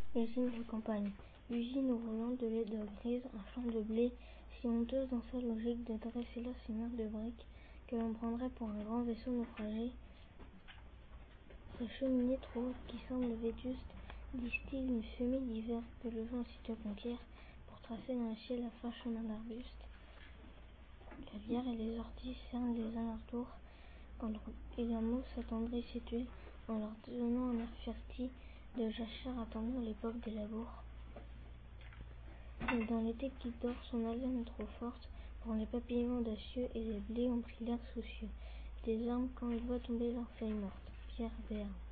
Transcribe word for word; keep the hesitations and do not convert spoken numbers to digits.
Usine de campagne. Usine où roulant de lait de grise, un champ de blé, si honteuse dans sa logique de dresser là ces mers de briques que l'on prendrait pour un grand vaisseau naufragé. Sa cheminée trop haute qui semble vétuste distille une fumée d'hiver que le vent sitôt conquiert pour tracer dans le ciel à fin chemin d'arbustes. La bière et les orties cernent les alentours et leurs mots s'attendrissent et tuent en leur donnant un air fertile de jachère attendant l'époque des labours. Mais dans l'été qui dort, son haleine trop forte pour les papillons audacieux et les blés ont pris l'air soucieux des armes quand ils voient tomber leurs feuilles mortes. Pierre Béarn.